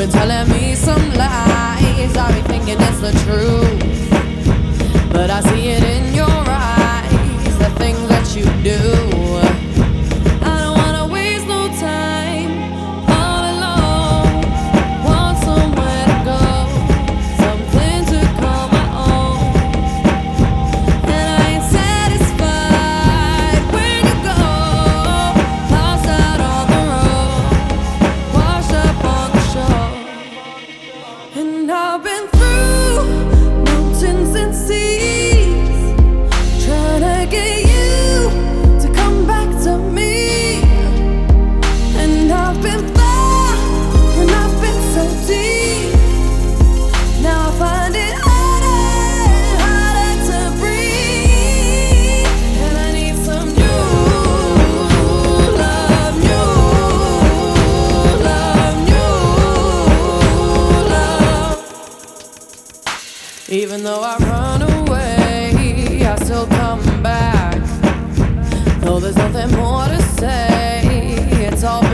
been telling me some lies. I be thinking it's the truth, but I see it in your eyes, the things that you do. I don't wanna waste no time all alone. Want somewhere to go, something to call my own. And I ain't satisfied when you go, lost out on the road, washed up on the shore. And I've been through mountains and seas, trying to get you to come back to me. And I've been far and I've been so deep. Now I find it harder and harder to breathe. And I need some new love, new love, new love. Even though I run away, I still come back. Though there's nothing more to say, it's all